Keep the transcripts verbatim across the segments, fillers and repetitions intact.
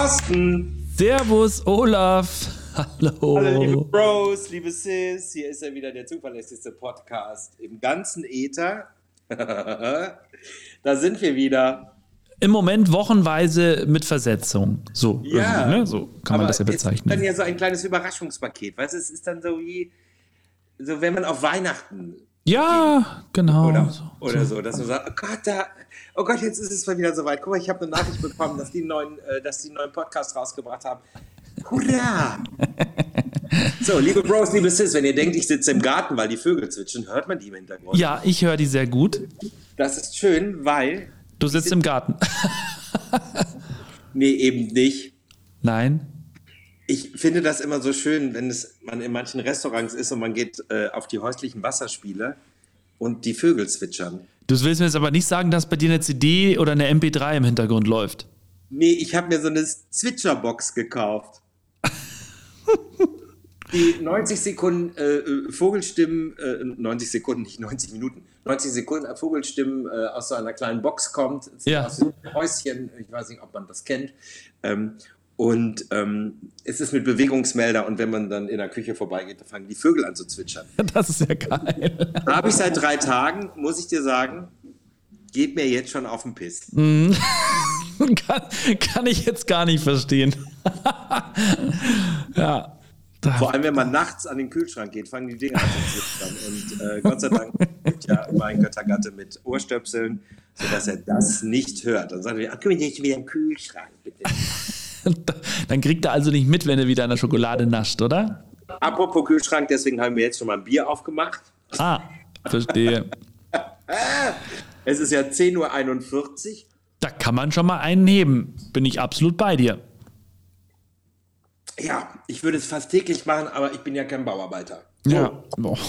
Thorsten. Servus, Olaf. Hallo. Hallo, liebe Bros, liebe Sis. Hier ist ja wieder der zuverlässigste Podcast im ganzen Äther. Da sind wir wieder. Im Moment wochenweise mit Versetzung. So, ja, ne? So kann man das ja bezeichnen. Es ist dann ja so ein kleines Überraschungspaket. Weißt du, es ist dann so wie, so wenn man auf Weihnachten. Ja, geht. Genau. Oder so. oder so, dass man sagt, oh Gott, da, oh Gott, jetzt ist es mal wieder soweit. Guck mal, ich habe eine Nachricht bekommen, dass die einen neuen, äh, dass die einen neuen Podcast rausgebracht haben. Hurra! So, liebe Bros, liebe Sis, wenn ihr denkt, ich sitze im Garten, weil die Vögel zwitschern, hört man die im Hintergrund. Ja, ich höre die sehr gut. Das ist schön, weil... Du sitzt im Garten. Nee, eben nicht. Nein. Ich finde das immer so schön, wenn es man in manchen Restaurants ist und man geht äh, auf die häuslichen Wasserspiele und die Vögel zwitschern. Du willst mir jetzt aber nicht sagen, dass bei dir eine C D oder eine M P drei im Hintergrund läuft. Nee, ich habe mir so eine Zwitscherbox gekauft. Die neunzig Sekunden äh, Vogelstimmen, äh, neunzig Sekunden, nicht neunzig Minuten, neunzig Sekunden Vogelstimmen äh, aus so einer kleinen Box kommt, ja. Aus dem Häuschen, ich weiß nicht, ob man das kennt. Ähm, und ähm, es ist mit Bewegungsmelder und wenn man dann in der Küche vorbeigeht, dann fangen die Vögel an zu zwitschern. Das ist ja geil. Habe ich seit drei Tagen, muss ich dir sagen, geht mir jetzt schon auf den Piss. Mm. kann, kann ich jetzt gar nicht verstehen. Ja. Vor allem, wenn man nachts an den Kühlschrank geht, fangen die Dinger an zu zwitschern. Und äh, Gott sei Dank gibt ja mein Göttergatte mit Ohrstöpseln, sodass er das nicht hört. Dann sagt er, ach, guck mal, jetzt wieder im Kühlschrank, bitte. Dann kriegt er also nicht mit, wenn er wieder an der Schokolade nascht, oder? Apropos Kühlschrank, deswegen haben wir jetzt schon mal ein Bier aufgemacht. Ah, verstehe. Es ist ja zehn Uhr einundvierzig. Da kann man schon mal einen heben. Bin ich absolut bei dir. Ja, ich würde es fast täglich machen, aber ich bin ja kein Bauarbeiter. So. Ja. Oh.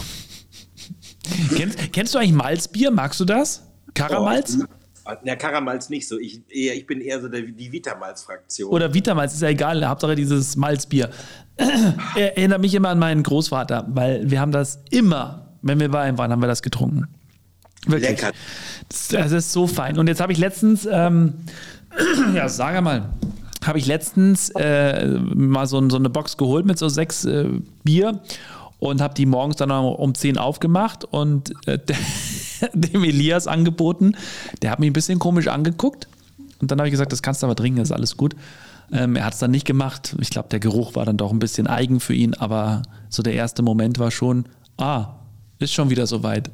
kennst, kennst du eigentlich Malzbier? Magst du das? Karamalz? Oh, ja, Karamalz nicht so. Ich, eher, ich bin eher so der, die Vitamalz-Fraktion. Oder Vitamalz, ist ja egal. Hauptsache dieses Malzbier. Er erinnert mich immer an meinen Großvater, weil wir haben das immer, wenn wir bei ihm waren, haben wir das getrunken. Wirklich. Lecker. Das, das ist so fein. Und jetzt habe ich letztens, ähm, ja, sag mal, habe ich letztens äh, mal so, so eine Box geholt mit so sechs äh, Bier und habe die morgens dann um zehn aufgemacht und äh, dem Elias angeboten. Der hat mich ein bisschen komisch angeguckt und dann habe ich gesagt, das kannst du aber trinken, das ist alles gut. Ähm, er hat es dann nicht gemacht. Ich glaube, der Geruch war dann doch ein bisschen eigen für ihn, aber so der erste Moment war schon, ah, ist schon wieder soweit.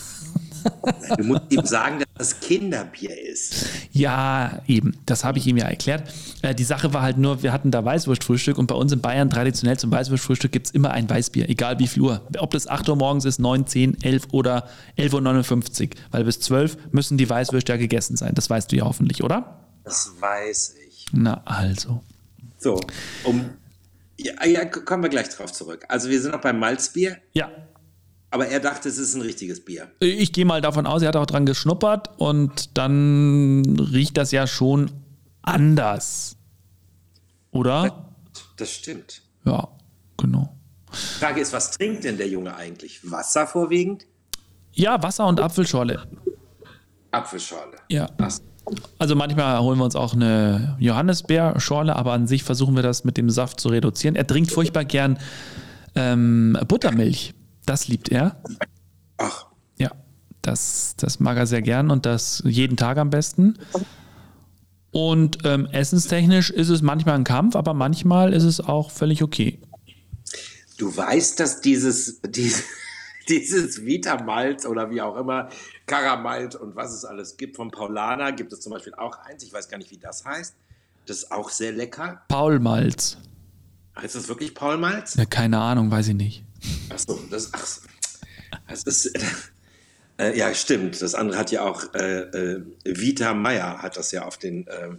Du musst ihm sagen, dass das Kinderbier ist. Ja, eben. Das habe ich ihm ja erklärt. Äh, die Sache war halt nur, wir hatten da Weißwurstfrühstück und bei uns in Bayern traditionell zum Weißwurstfrühstück gibt es immer ein Weißbier, egal wie viel Uhr. Ob das acht Uhr morgens ist, neun, zehn, elf oder elf Uhr neunundfünfzig. Weil bis zwölf müssen die Weißwürste ja gegessen sein. Das weißt du ja hoffentlich, oder? Das weiß ich. Na also. So, um, ja, ja, kommen wir gleich drauf zurück. Also wir sind noch beim Malzbier. Ja. Aber er dachte, es ist ein richtiges Bier. Ich gehe mal davon aus, er hat auch dran geschnuppert und dann riecht das ja schon anders. Oder? Das stimmt. Ja, genau. Die Frage ist, was trinkt denn der Junge eigentlich? Wasser vorwiegend? Ja, Wasser und Apfelschorle. Apfelschorle. Ja. Also manchmal holen wir uns auch eine Johannisbeerschorle, aber an sich versuchen wir das mit dem Saft zu reduzieren. Er trinkt furchtbar gern ähm, Buttermilch. Das liebt er. Ach. Ja, das, das mag er sehr gern und das jeden Tag am besten. Und ähm, essenstechnisch ist es manchmal ein Kampf, aber manchmal ist es auch völlig okay. Du weißt, dass dieses, dieses, dieses Vitamalz oder wie auch immer, Karamalt und was es alles gibt, von Paulaner gibt es zum Beispiel auch eins, ich weiß gar nicht, wie das heißt. Das ist auch sehr lecker. Paulmalz. Heißt das wirklich Paulmalz? Ja, keine Ahnung, weiß ich nicht. Achso, das, ach, das ist, äh, ja, stimmt. Das andere hat ja auch, äh, äh, Vita Meyer hat das ja auf den, äh,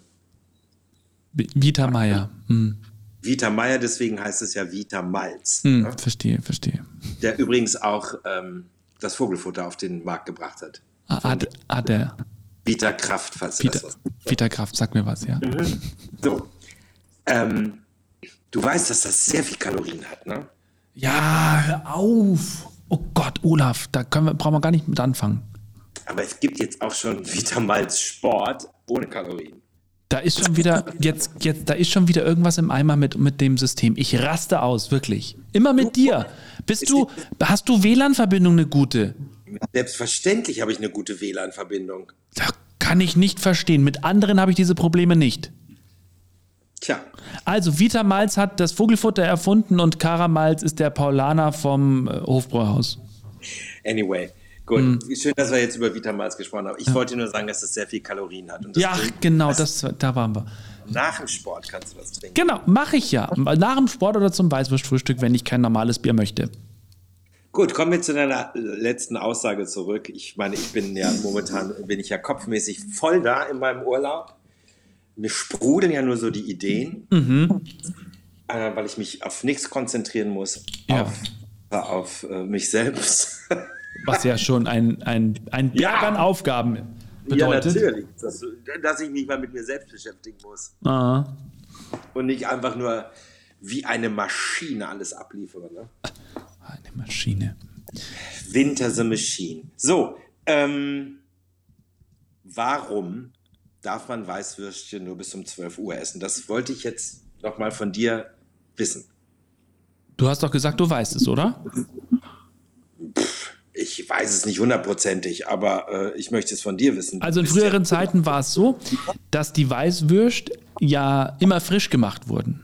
Vita Meyer. Hm. Vita Meyer, deswegen heißt es ja Vita Malz. Hm, ne? Verstehe, verstehe. Der übrigens auch ähm, das Vogelfutter auf den Markt gebracht hat. Ah, hat, hat er. Vita Kraft, falls Vita, du das was. Vita Kraft, sag mir was, ja. Mhm. So. Ähm, du weißt, dass das sehr viel Kalorien hat, ne? Ja, hör auf. Oh Gott, Olaf, da können wir, brauchen wir gar nicht mit anfangen. Aber es gibt jetzt auch schon Vita Malz Sport ohne Kalorien. Da ist schon wieder, jetzt, jetzt, da ist schon wieder irgendwas im Eimer mit, mit dem System. Ich raste aus, wirklich. Immer mit dir. Bist du, hast du W L A N-Verbindung eine gute? Selbstverständlich habe ich eine gute W L A N-Verbindung. Da kann ich nicht verstehen. Mit anderen habe ich diese Probleme nicht. Tja. Also, Vita Malz hat das Vogelfutter erfunden und Kara Malz ist der Paulaner vom äh, Hofbräuhaus. Anyway, gut. Hm. Schön, dass wir jetzt über Vita Malz gesprochen haben. Ich ja. wollte nur sagen, dass es sehr viel Kalorien hat. Und das ja, genau, das, da waren wir. Nach dem Sport kannst du das trinken. Genau, mache ich ja. Nach dem Sport oder zum Weißwurstfrühstück, wenn ich kein normales Bier möchte. Gut, kommen wir zu deiner letzten Aussage zurück. Ich meine, ich bin ja momentan, bin ich ja kopfmäßig voll da in meinem Urlaub. Mir sprudeln ja nur so die Ideen, mhm. äh, weil ich mich auf nichts konzentrieren muss, ja. auf, äh, auf äh, mich selbst. Was ja schon ein, ein, ein Berg ja. an Aufgaben bedeutet. Ja, natürlich. Dass, dass ich mich mal mit mir selbst beschäftigen muss. Aha. Und nicht einfach nur wie eine Maschine alles abliefere. Ne? Eine Maschine. Winter the Machine. So, ähm, warum darf man Weißwürstchen nur bis um zwölf Uhr essen? Das wollte ich jetzt noch mal von dir wissen. Du hast doch gesagt, du weißt es, oder? Pff, ich weiß es nicht hundertprozentig, aber äh, ich möchte es von dir wissen. Also in früheren ja Zeiten war es so, dass die Weißwürst ja immer frisch gemacht wurden.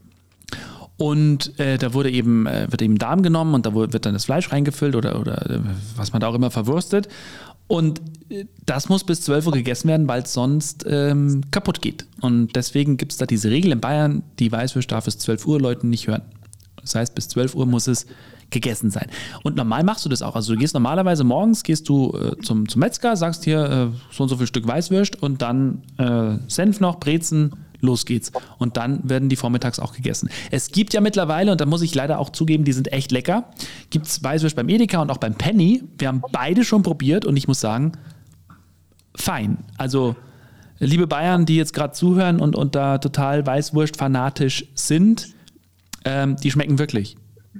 Und äh, da wurde eben, äh, wird eben Darm genommen und da wird dann das Fleisch reingefüllt oder, oder äh, was man da auch immer verwurstet. Und äh, das muss bis zwölf Uhr gegessen werden, weil es sonst ähm, kaputt geht. Und deswegen gibt es da diese Regel in Bayern, die Weißwürst darf bis zwölf Uhr Leuten nicht hören. Das heißt, bis zwölf Uhr muss es gegessen sein. Und normal machst du das auch. Also du gehst normalerweise morgens, gehst du äh, zum, zum Metzger, sagst hier äh, so und so viel Stück Weißwürst und dann äh, Senf noch, Brezen, los geht's. Und dann werden die vormittags auch gegessen. Es gibt ja mittlerweile, und da muss ich leider auch zugeben, die sind echt lecker, gibt es Weißwürst beim Edeka und auch beim Penny. Wir haben beide schon probiert und ich muss sagen, fein. Also liebe Bayern, die jetzt gerade zuhören und, und da total Weißwurst-fanatisch sind, ähm, die schmecken wirklich.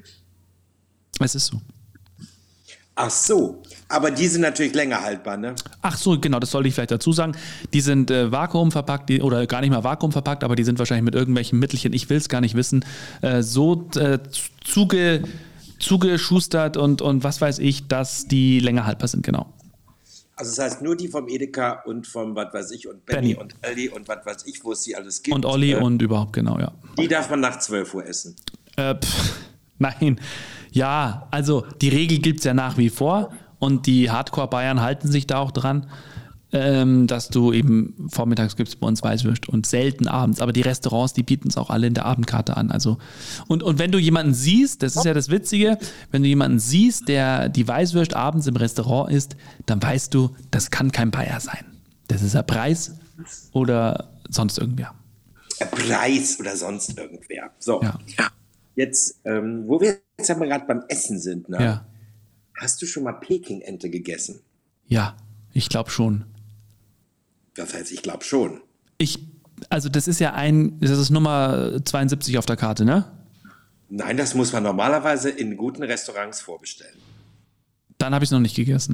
Es ist so. Ach so, aber die sind natürlich länger haltbar, ne? Ach so, genau, das sollte ich vielleicht dazu sagen. Die sind äh, vakuumverpackt, die, oder gar nicht mal vakuumverpackt, aber die sind wahrscheinlich mit irgendwelchen Mittelchen, ich will es gar nicht wissen, äh, so äh, zuge, zugeschustert und, und was weiß ich, dass die länger haltbar sind, genau. Also das heißt, nur die vom Edeka und vom, was weiß ich, und Benny, Benny. und Aldi und was weiß ich, wo es sie alles gibt. Und Olli äh, und überhaupt, genau, ja. Die darf man nach zwölf Uhr essen. Äh, pff, nein. Ja, also die Regel gibt es ja nach wie vor und die Hardcore-Bayern halten sich da auch dran, ähm, dass du eben vormittags gibt es bei uns Weißwürst und selten abends, aber die Restaurants, die bieten es auch alle in der Abendkarte an. Also und, und wenn du jemanden siehst, das ist ja das Witzige, wenn du jemanden siehst, der die Weißwürst abends im Restaurant isst, dann weißt du, das kann kein Bayer sein. Das ist ein Preis oder sonst irgendwer. Ein Preis oder sonst irgendwer. So, ja. Jetzt, ähm, wo wir jetzt aber gerade beim Essen sind, ne? Ja. Hast du schon mal Peking-Ente gegessen? Ja, ich glaube schon. Das heißt, ich glaube schon. Ich, also das ist ja ein, das ist Nummer zweiundsiebzig auf der Karte, ne? Nein, das muss man normalerweise in guten Restaurants vorbestellen. Dann habe ich es noch nicht gegessen.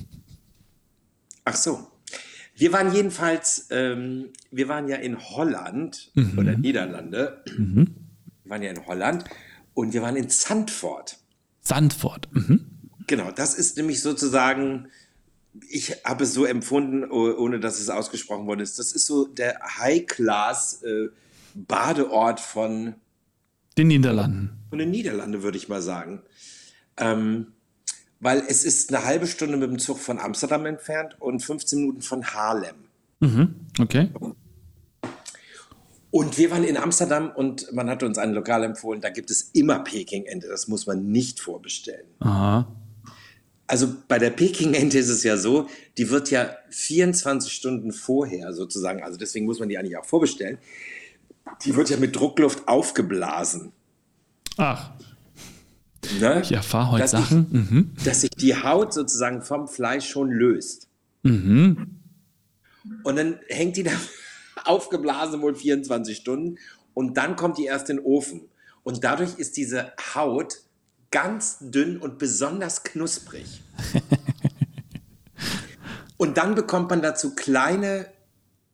Ach so. Wir waren jedenfalls, ähm, wir waren ja in Holland mhm. oder Niederlande. Mhm. Wir waren ja in Holland und wir waren in Zandvoort. Zandvoort. Mhm. Genau, das ist nämlich sozusagen, ich habe es so empfunden, ohne dass es ausgesprochen worden ist, das ist so der High-Class-Badeort äh, von den Niederlanden. Von den Niederlanden, würde ich mal sagen. Ähm, weil es ist eine halbe Stunde mit dem Zug von Amsterdam entfernt und fünfzehn Minuten von Haarlem. Mhm. Okay. Und wir waren in Amsterdam und man hat uns ein Lokal empfohlen, da gibt es immer Peking-Ente, das muss man nicht vorbestellen. Aha. Also bei der Peking-Ente ist es ja so, die wird ja vierundzwanzig Stunden vorher sozusagen, also deswegen muss man die eigentlich auch vorbestellen, die wird ja mit Druckluft aufgeblasen. Ach, ne? Ich erfahre heute dass Sachen. Ich, mhm. Dass sich die Haut sozusagen vom Fleisch schon löst. Mhm. Und dann hängt die da aufgeblasen wohl vierundzwanzig Stunden und dann kommt die erst in den Ofen. Und dadurch ist diese Haut ganz dünn und besonders knusprig. Und dann bekommt man dazu kleine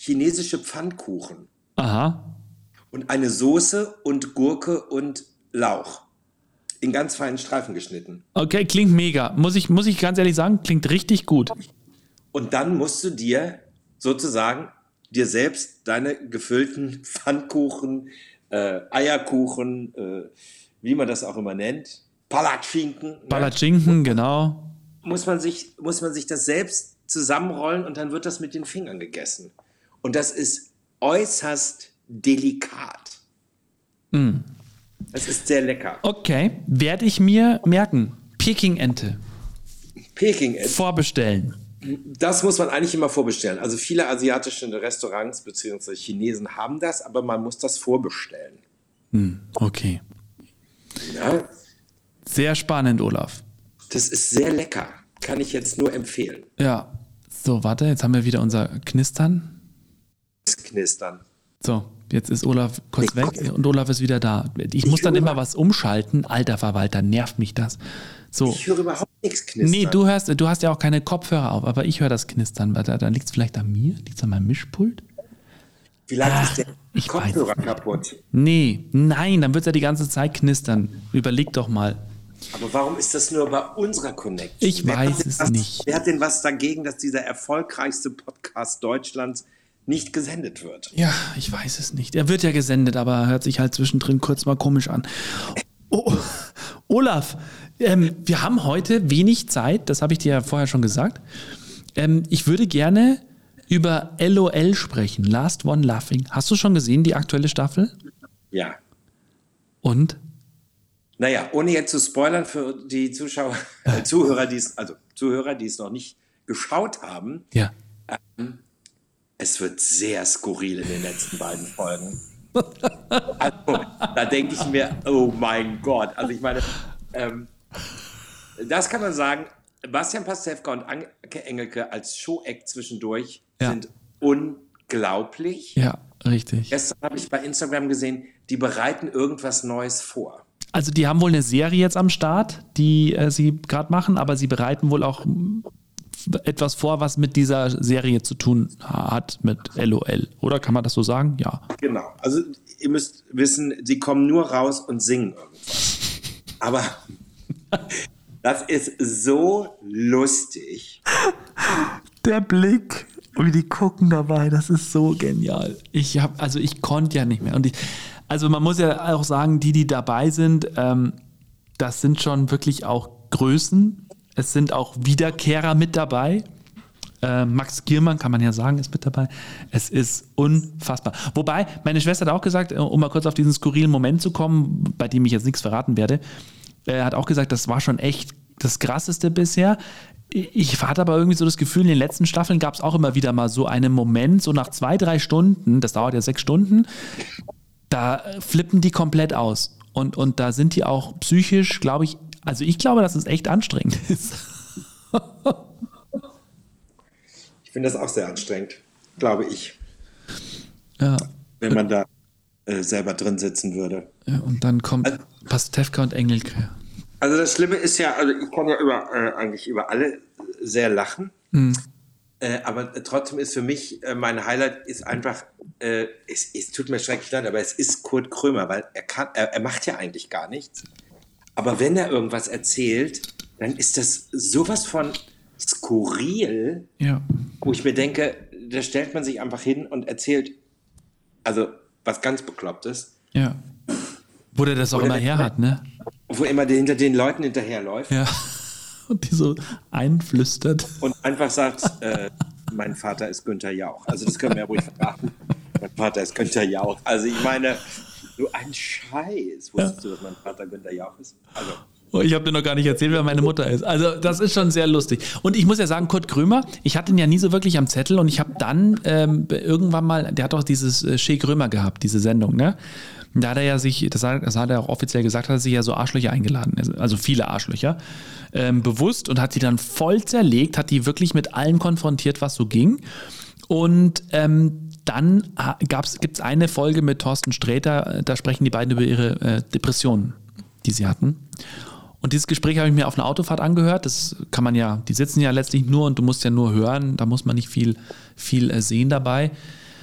chinesische Pfannkuchen. Aha. Und eine Soße und Gurke und Lauch. In ganz feinen Streifen geschnitten. Okay, klingt mega. Muss ich, muss ich ganz ehrlich sagen, klingt richtig gut. Und dann musst du dir sozusagen dir selbst deine gefüllten Pfannkuchen, äh, Eierkuchen, äh, wie man das auch immer nennt, Palatschinken. Palatschinken, ne? genau. Muss man sich, muss man sich das selbst zusammenrollen und dann wird das mit den Fingern gegessen. Und das ist äußerst delikat. Mm. Es ist sehr lecker. Okay, werde ich mir merken. Peking-Ente. Peking-Ente. Vorbestellen. Das muss man eigentlich immer vorbestellen. Also viele asiatische Restaurants bzw. Chinesen haben das, aber man muss das vorbestellen. Hm, okay. Ja, Sehr spannend, Olaf. das ist sehr lecker. Kann ich jetzt nur empfehlen. Ja. So, warte, jetzt haben wir wieder unser Knistern. Das Knistern. So, jetzt ist Olaf kurz Ich- weg und Olaf ist wieder da. Ich muss dann höre- immer was umschalten. Alter Verwalter, nervt mich das. So. Ich höre überhaupt nichts knistern. Nee, du hörst, du hast ja auch keine Kopfhörer auf, aber ich höre das Knistern. Warte, dann liegt es vielleicht an mir? Liegt es an meinem Mischpult? Vielleicht Ah, ist der ich Kopfhörer weiß nicht. kaputt. Nee, nein, dann wird es ja die ganze Zeit knistern. Überleg doch mal. Aber warum ist das nur bei unserer Connection? Ich Wer hat weiß denn es was, nicht. Wer hat denn was dagegen, dass dieser erfolgreichste Podcast Deutschlands nicht gesendet wird? Ja, ich weiß es nicht. Er wird ja gesendet, aber hört sich halt zwischendrin kurz mal komisch an. Oh, Olaf, ähm, wir haben heute wenig Zeit, das habe ich dir ja vorher schon gesagt. Ähm, ich würde gerne über L O L sprechen, Last One Laughing. Hast du schon gesehen, die aktuelle Staffel? Ja. Und? Naja, ohne jetzt zu spoilern für die Zuschauer, äh, Zuhörer, die es, also Zuhörer, die es noch nicht geschaut haben, Ja. es wird sehr skurril in den letzten beiden Folgen. Also, da denke ich mir, oh mein Gott. Also ich meine, ähm, das kann man sagen, Bastian Pastewka und Anke Engelke als Show-Act zwischendurch Ja. sind unglaublich. Ja, richtig. Gestern habe ich bei Instagram gesehen, die bereiten irgendwas Neues vor. Also die haben wohl eine Serie jetzt am Start, die äh, sie gerade machen, aber sie bereiten wohl auch mm, etwas vor, was mit dieser Serie zu tun hat, mit L O L. Oder kann man das so sagen? Ja. Genau. Also ihr müsst wissen, sie kommen nur raus und singen irgendwas. Aber das ist so lustig. Der Blick, wie die gucken dabei, das ist so genial. Ich habe, also ich konnte ja nicht mehr. Und ich, also man muss ja auch sagen, die, die dabei sind, ähm, das sind schon wirklich auch Größen. Es sind auch Wiederkehrer mit dabei. Äh, Max Giermann, kann man ja sagen, ist mit dabei. Es ist unfassbar. Wobei, meine Schwester hat auch gesagt, um mal kurz auf diesen skurrilen Moment zu kommen, bei dem ich jetzt nichts verraten werde, äh, hat auch gesagt, das war schon echt das Krasseste bisher. Ich hatte aber irgendwie so das Gefühl, in den letzten Staffeln gab es auch immer wieder mal so einen Moment, so nach zwei, drei Stunden, das dauert ja sechs Stunden, da flippen die komplett aus. Und, und da sind die auch psychisch, glaube ich, also ich glaube, dass es echt anstrengend ist. Ich finde das auch sehr anstrengend, glaube ich, Ja, wenn man da äh, selber drin sitzen würde. ja, und dann kommt Pastewka und Engelke. Also das Schlimme ist ja, also ich kann ja über, äh, eigentlich über alle sehr lachen, Mhm. äh, aber trotzdem ist für mich, äh, mein Highlight ist einfach, äh, es, es tut mir schrecklich leid, aber es ist Kurt Krömer, weil er kann, er, er macht ja eigentlich gar nichts. Aber wenn er irgendwas erzählt, dann ist das sowas von skurril, Ja. wo ich mir denke, da stellt man sich einfach hin und erzählt, also was ganz Beklopptes, Ja. Wo der das auch Oder immer wenn- her hat, ne? wo immer der hinter den Leuten hinterherläuft Ja. Und die so einflüstert. und einfach sagt, äh, mein Vater ist Günther Jauch. Also das können wir ja ruhig verraten. Mein Vater ist Günther Jauch. Also ich meine, so ein Scheiß. Wusstest du, dass mein Vater Günther Jauch ist? Also Oh, ich habe dir noch gar nicht erzählt, wer meine Mutter ist. Also das ist schon sehr lustig. Und ich muss ja sagen, Kurt Krömer, ich hatte ihn ja nie so wirklich am Zettel und ich habe dann ähm, irgendwann mal, der hat auch dieses äh, Che Krömer gehabt, diese Sendung, ne? Und da hat er ja sich, das hat, das hat er auch offiziell gesagt, hat er sich ja so Arschlöcher eingeladen, also viele Arschlöcher, ähm, bewusst und hat die dann voll zerlegt, hat die wirklich mit allem konfrontiert, was so ging. Und ähm, dann gibt es eine Folge mit Thorsten Sträter, da sprechen die beiden über ihre äh, Depressionen, die sie hatten. Und dieses Gespräch habe ich mir auf einer Autofahrt angehört. Das kann man ja, die sitzen ja letztlich nur und du musst ja nur hören, da muss man nicht viel, viel äh, sehen dabei.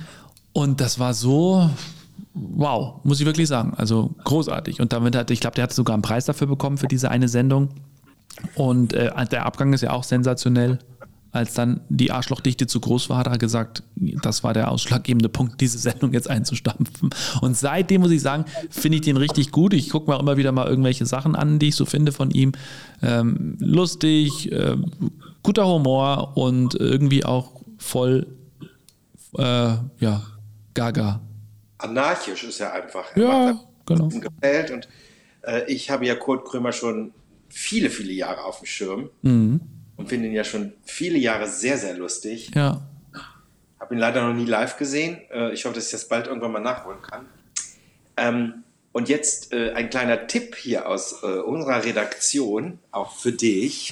Und das war so, wow, muss ich wirklich sagen. Also großartig. Und damit hat, ich glaube, der hat sogar einen Preis dafür bekommen für diese eine Sendung. Und äh, der Abgang ist ja auch sensationell. Als dann die Arschlochdichte zu groß war, hat er gesagt, das war der ausschlaggebende Punkt, diese Sendung jetzt einzustampfen. Und seitdem muss ich sagen, finde ich den richtig gut. Ich gucke mir auch immer wieder mal irgendwelche Sachen an, die ich so finde von ihm. Ähm, lustig, äh, guter Humor und irgendwie auch voll, äh, ja, gaga. Anarchisch ist er einfach. Er ja, genau. Gefällt. Und äh, ich habe ja Kurt Krömer schon viele, viele Jahre auf dem Schirm. Mhm. Und finde ihn ja schon viele Jahre sehr, sehr lustig. Ja. Habe ihn leider noch nie live gesehen. Ich hoffe, dass ich das bald irgendwann mal nachholen kann. Ähm, und jetzt äh, ein kleiner Tipp hier aus äh, unserer Redaktion, auch für dich.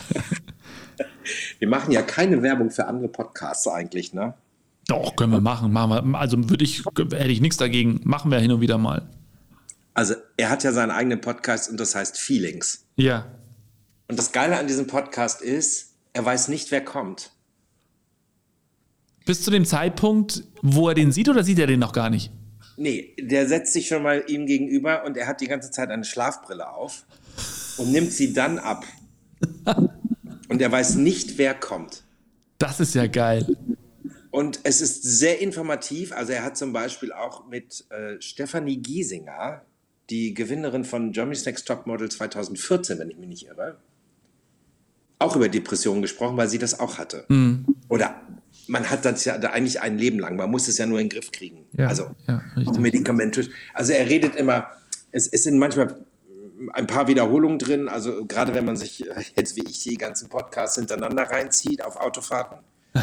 Wir machen ja keine Werbung für andere Podcasts eigentlich, ne? Doch, können wir machen. machen wir. Also würde ich, hätte ich nichts dagegen. Machen wir hin und wieder mal. Also er hat ja seinen eigenen Podcast und das heißt Feelings. Ja. Und das Geile an diesem Podcast ist, er weiß nicht, wer kommt. Bis zu dem Zeitpunkt, wo er den sieht, oder sieht er den noch gar nicht? Nee, der setzt sich schon mal ihm gegenüber und er hat die ganze Zeit eine Schlafbrille auf und nimmt sie dann ab. Und er weiß nicht, wer kommt. Das ist ja geil. Und es ist sehr informativ. Also er hat zum Beispiel auch mit äh, Stefanie Giesinger, die Gewinnerin von Germany's Next Topmodel zwanzig vierzehn, wenn ich mich nicht irre, auch über Depressionen gesprochen, weil sie das auch hatte. Mhm. Oder man hat das ja eigentlich ein Leben lang, man muss es ja nur in den Griff kriegen. Ja, also ja, medikamentös. Also er redet immer, es, es sind manchmal ein paar Wiederholungen drin, also gerade wenn man sich jetzt wie ich die ganzen Podcasts hintereinander reinzieht auf Autofahrten.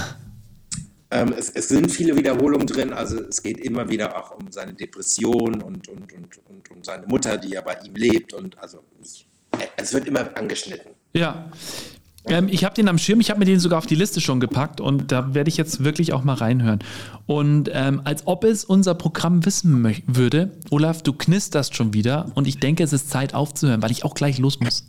ähm, es, es sind viele Wiederholungen drin, also es geht immer wieder auch um seine Depression und, und, und, und um seine Mutter, die ja bei ihm lebt und also ich, es wird immer angeschnitten. Ja. Ähm, ich habe den am Schirm, ich habe mir den sogar auf die Liste schon gepackt und da werde ich jetzt wirklich auch mal reinhören. Und ähm, als ob es unser Programm wissen mö- würde, Olaf, du knisterst schon wieder und ich denke, es ist Zeit aufzuhören, weil ich auch gleich los muss.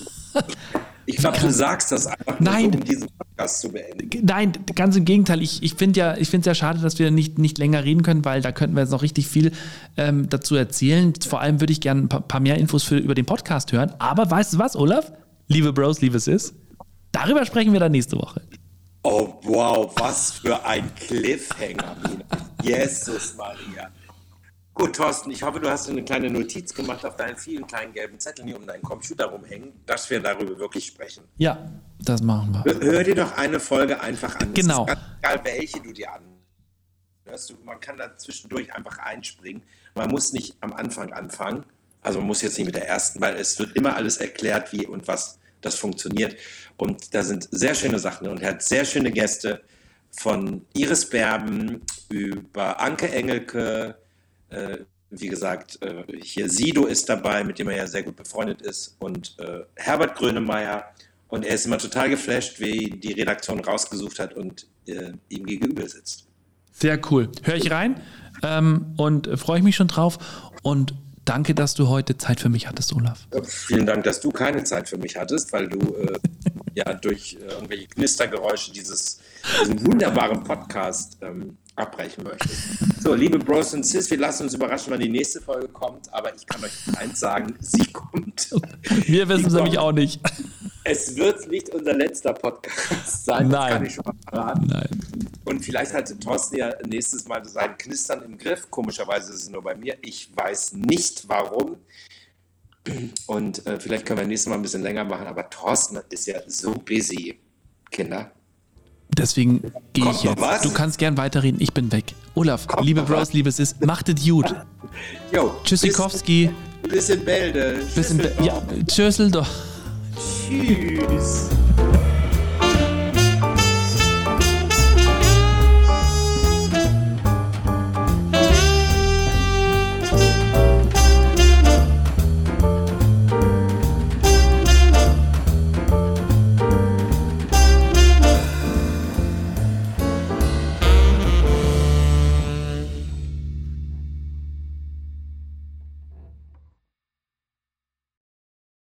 Ich glaube, du sagst das einfach Nein. nur so, um diesen Podcast zu beenden. Nein, ganz im Gegenteil. Ich, ich finde ja, ich finde es ja schade, dass wir nicht, nicht länger reden können, weil da könnten wir jetzt noch richtig viel ähm, dazu erzählen. Vor allem würde ich gerne ein paar, paar mehr Infos für, über den Podcast hören. Aber weißt du was, Olaf? Liebe Bros, liebe Sis, darüber sprechen wir dann nächste Woche. Oh, wow, was für ein Cliffhanger. Jesus Maria. Gut, Thorsten, ich hoffe, du hast eine kleine Notiz gemacht auf deinen vielen kleinen gelben Zetteln, die um deinen Computer rumhängen, dass wir darüber wirklich sprechen. Ja, das machen wir. Hör, hör dir doch eine Folge einfach an. Genau. Es ist ganz egal, welche du dir anhörst. Man kann da zwischendurch einfach einspringen. Man muss nicht am Anfang anfangen. Also man muss jetzt nicht mit der ersten, weil es wird immer alles erklärt, wie und was das funktioniert. Und da sind sehr schöne Sachen. Und er hat sehr schöne Gäste von Iris Berben über Anke Engelke. Äh, wie gesagt, äh, hier Sido ist dabei, mit dem er ja sehr gut befreundet ist. Und äh, Herbert Grönemeyer. Und er ist immer total geflasht, wie die Redaktion rausgesucht hat und äh, ihm gegenüber sitzt. Sehr cool. Hör ich rein ähm, und äh, freue ich mich schon drauf. Und danke, dass du heute Zeit für mich hattest, Olaf. Vielen Dank, dass du keine Zeit für mich hattest, weil du äh, ja durch äh, irgendwelche Knistergeräusche dieses, diesen wunderbaren Podcast ähm, abbrechen möchtest. So, liebe Bros und Sis, wir lassen uns überraschen, wann die nächste Folge kommt, aber ich kann euch eins sagen, sie kommt. Wir wissen es nämlich auch nicht. Es wird nicht unser letzter Podcast sein, Nein. das kann ich schon mal verraten. Nein. Und vielleicht hatte Thorsten ja nächstes Mal sein Knistern im Griff. Komischerweise ist es nur bei mir. Ich weiß nicht, warum. Und äh, vielleicht können wir nächstes Mal ein bisschen länger machen. Aber Thorsten ist ja so busy, Kinder. Deswegen gehe Kommt ich noch jetzt. was? Du kannst gern weiterreden. Ich bin weg. Olaf, Kommt liebe noch Bros, was? liebe Sis, macht es gut. Jo, Tschüssikowski. Bis, bis in Bälde. Bis in Be- ja, Tschüsseldorf. Tschüss.